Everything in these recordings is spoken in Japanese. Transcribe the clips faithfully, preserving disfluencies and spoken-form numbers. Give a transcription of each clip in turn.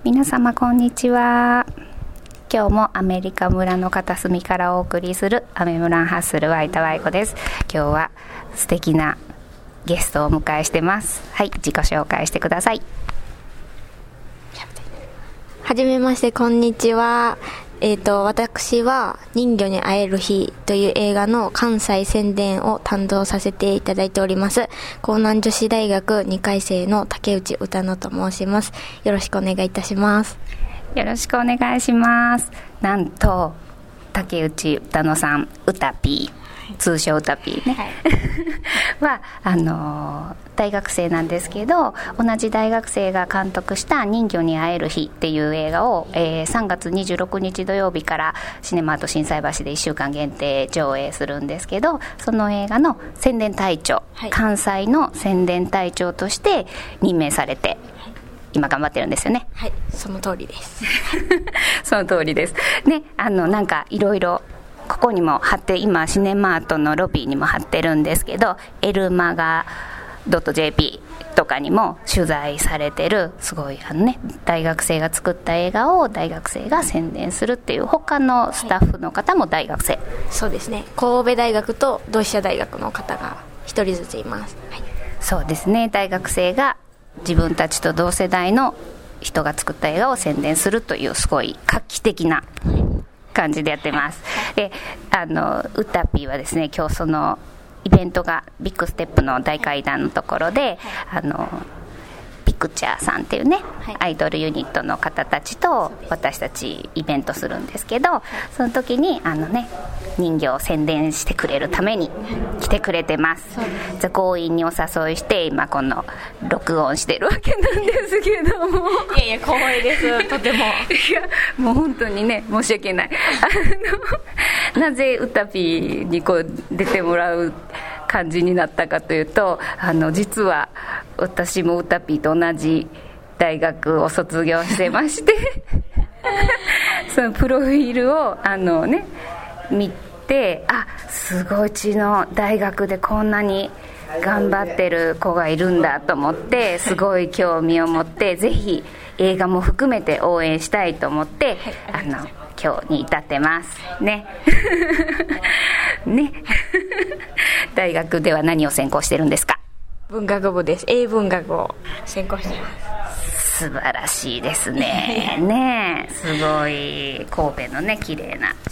皆様こんにちは。今日もアメリカ村の片隅からお送りするアメ村ンハッスルワイタワイコです。今日は素敵なゲストをお迎えしてます。はい、自己紹介してください。 はじめまして、こんにちは。えーと、私は人魚に会える日という映画の関西宣伝を担当させていただいております。江南女子大学にかい生の竹内歌乃と申します。よろしくお願いいたします。 よろしくお願いします。なんと竹内歌乃さん、うたぴー、通称うたぴーね、はい、はあの大学生なんですけど、同じ大学生が監督した人魚に会える日っていう映画を、えー、さんがつにじゅうろくにち土曜日からシネマート心斎橋でいっしゅうかん限定上映するんですけど、その映画の宣伝隊長、はい、関西の宣伝隊長として任命されて今頑張ってるんですよね。 はい、その通りですその通りですね。あのなんかいろいろここにも貼って、今シネマートのロビーにも貼ってるんですけど、エルマガ .jp とかにも取材されてる、すごいあのね、大学生が作った映画を大学生が宣伝するっていう、他のスタッフの方も大学生、はい、 そうですね。神戸大学と同志社大学の方がひとりずついます、はい、 そうですね。大学生が自分たちと同世代の人が作った映画を宣伝するという、すごい画期的な感じでやってます。で、あのうたぴーはですね、今日そのイベントがビッグステップの大階段のところで、あのピクチャーさんっていうね、アイドルユニットの方たちと私たちイベントするんですけど、その時にあのね、人形を宣伝してくれるために来てくれてます。じゃ強引にお誘いして今この録音してるわけなんですけどもいやいや光栄ですとてもいやもう本当にね、申し訳ない。あのなぜうたぴーにこう出てもらう感じになったかというと、あの実は私もうたぴーと同じ大学を卒業してましてそのプロフィールをあのね見て、あ、すごい、うちの大学でこんなに頑張ってる子がいるんだと思って、すごい興味を持ってぜひ映画も含めて応援したいと思って、あの今日に至ってますねね大学では何を専攻してるんですか？ 文学部です。英文学を専攻しています。 素晴らしいですねねえ、すごい神戸のね、綺麗な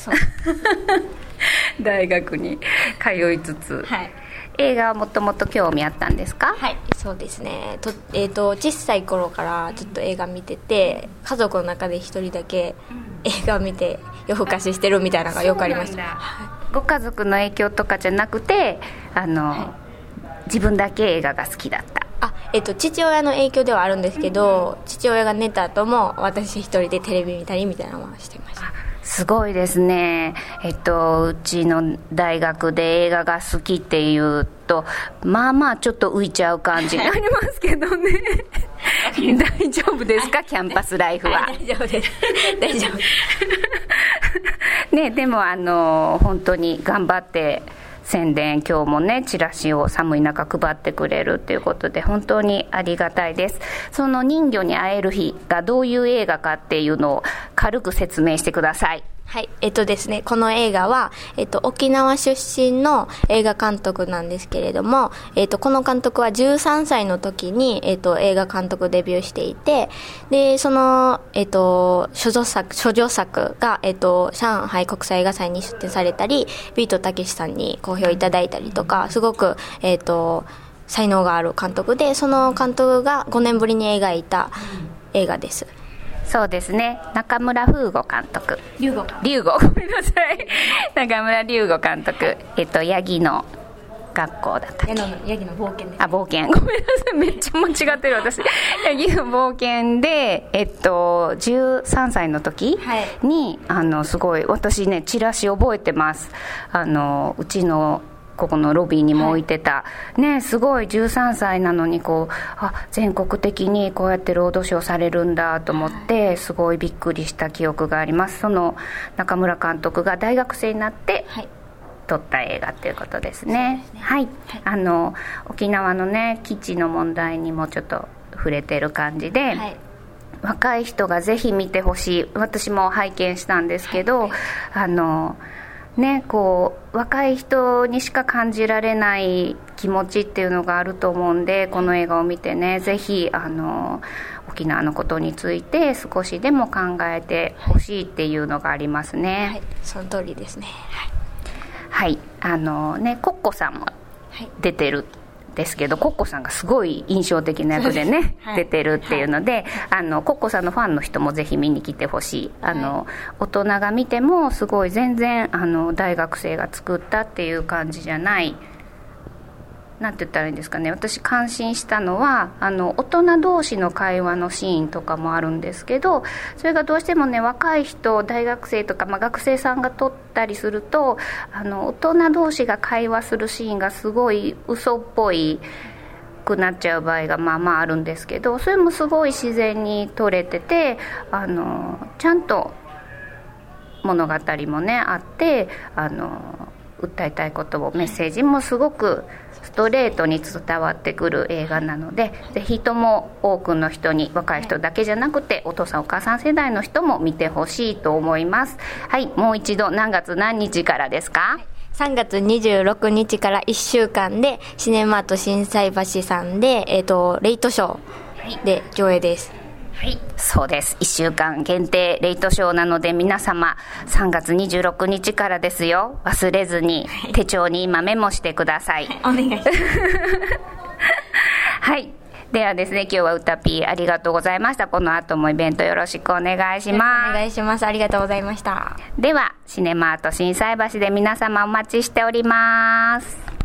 大学に通いつつ、はい、映画はもともと興味あったんですか？ はい、そうですね。と、えーと、小さい頃からずっと映画見てて、家族の中で一人だけ映画を見て夜更かししてるみたいなのがよくありました。 ご家族の影響とかじゃなくて、あの、はい、自分だけ映画が好きだった？ あ、えっと、父親の影響ではあるんですけど、うん、父親が寝た後も私一人でテレビ見たりみたいなのはしてました。 すごいですね。えっとうちの大学で映画が好きっていうと、まあまあちょっと浮いちゃう感じになりますけどね大丈夫ですか、キャンパスライフは？ 大丈夫です大丈夫ね、でもあの本当に頑張って宣伝、今日もねチラシを寒い中配ってくれるということで本当にありがたいです。その人魚に会える日がどういう映画かっていうのを軽く説明してください。 はい、えっとですね、この映画は、えっと、沖縄出身の映画監督なんですけれども、えっと、この監督はじゅうさんさいの時に、えっと、映画監督デビューしていて、で、その、えっと、処女作、処女作が、えっと、上海国際映画祭に出展されたり、ビートたけしさんに好評いただいたりとか、すごく、えっと、才能がある監督で、その監督がごねんぶりに描いた映画です。 そうですね、中村風吾監督、 龍吾龍吾ごめんなさい中村龍吾監督、えっとヤギの学校だったっけ？ ヤギの冒険です。 あ、冒険、ごめんなさい、めっちゃ間違ってる私ヤギの冒険で、えっとじゅうさんさいの時に、はい、あのすごい私ねチラシ覚えてます。あのうちのここのロビーにも置いてた、はい、ね、すごいじゅうさんさいなのにこう、あ、全国的にこうやってロードショーされるんだと思って、はい、すごいびっくりした記憶があります。その中村監督が大学生になって、はい、撮った映画ということですね。 そうですね、 はい、はい、あの沖縄のね基地の問題にもちょっと触れてる感じで、はい、 若い人がぜひ見てほしい。私も拝見したんですけど、はい、あのね、こう若い人にしか感じられない気持ちっていうのがあると思うんで、この映画を見てね、ぜひあの沖縄のことについて少しでも考えてほしいっていうのがありますね。 はい、その通りですね。 はい、はい、あのね、コッコさんも出てるですけど、コッコさんがすごい印象的な役でね、はい、出てるっていうので、はい、あのコッコさんのファンの人もぜひ見に来てほしい。あの、はい、大人が見てもすごい全然あの大学生が作ったっていう感じじゃない、なんて言ったらいいんですかね、私感心したのはあの大人同士の会話のシーンとかもあるんですけど、それがどうしてもね、若い人、大学生とか、まあ、学生さんが撮ったりすると、あの大人同士が会話するシーンがすごい嘘っぽいくなっちゃう場合がまあまああるんですけど、それもすごい自然に撮れてて、あのちゃんと物語もねあって、あの訴えたいこともメッセージもすごくストレートに伝わってくる映画なので、ぜひとも多くの人に、若い人だけじゃなくてお父さんお母さん世代の人も見てほしいと思います。はい、もう一度何月何日からですか？ さんがつにじゅうろくにちからいっしゅうかんでシネマート心斎橋さんで、えーと、レイトショーで上映です。 はい、そうです。いっしゅうかん限定レイトショーなので、皆様さんがつにじゅうろくにちからですよ。忘れずに手帳に今メモしてください。 はい、お願いしますはい、ではですね、今日はうたぴーありがとうございました。この後もイベントよろしくお願いします。 お願いします。ありがとうございました。 ではシネマート心斎橋で皆様お待ちしております。